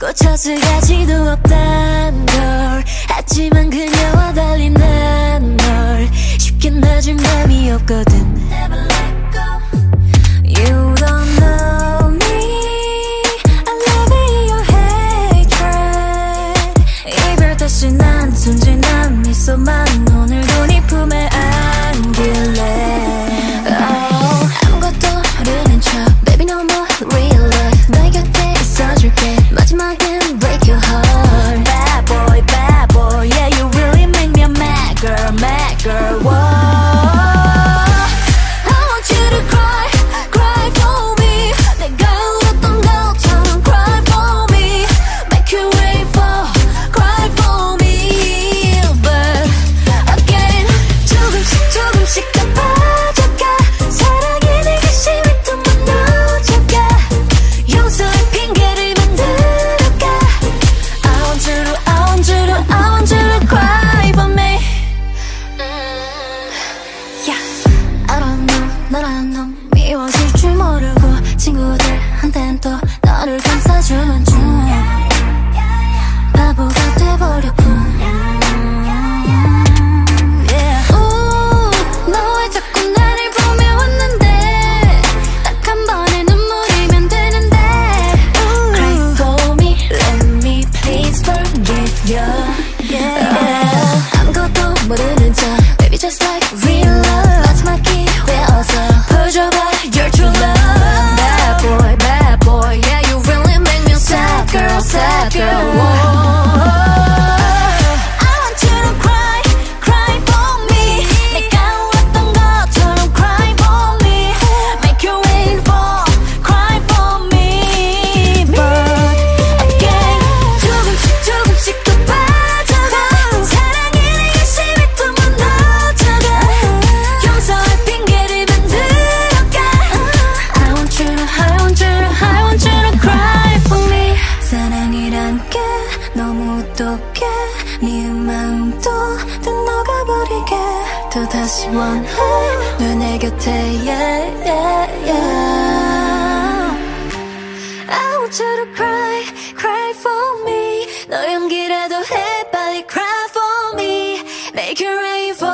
꽂혔을 가치도 없단 걸. 하지만 그녀와 달리 난 널 쉽게 놔줄 맘이 없거든. Never let go. You don't know me. I love your hatred. 이별 다시 난 순진한 미소만 오늘도 네 품에 안길래. 아무것도 모르는 척 Baby no more real life. 너의 곁에 있어줄게. 마지막엔 break your heart. Bad boy, yeah you really make me a mad girl, whoa. I want you to cry, cry for me. 내가 울었던 것처럼 cry for me. Make you wait for, cry for me. But again, 조금씩 더 빠져가. 사랑이 내게 심히 또 무너져가. 용서의 핑계를 만들어가. I want you to cry for me. Yeah, I don't know, 너란 놈 미워질 줄 모르고 친구들한텐 또 너를 감싸주는 중 바보가 돼버렸군. 너 왜 자꾸 나를 보며 웃는데. 딱 한 번의 눈물이면 되는데. Cry for me, let me please forgive you. 아무것도 모르는 척 Baby just like real love. 마지막 기회 어서 보여줘봐 your true love. Bad boy, yeah you really make me a sad girl, whoa. I want you to cry, cry for me. 내가 울었던 것처럼 cry for me. Make you wait for, cry for me. But again, 조금씩 더 빠져가. 사랑이 내게 심히 또 무너져가. 용서의 핑계를 만들어가. I want you to cry for me. 사랑이란 게 너무 똑해. 미운 마음도 다 녹아버리게. 또 다시 원해 널 내 곁에 yeah. I want you to cry, cry for me. 너 연기라도 해 빨리 cry for me. Make it rain for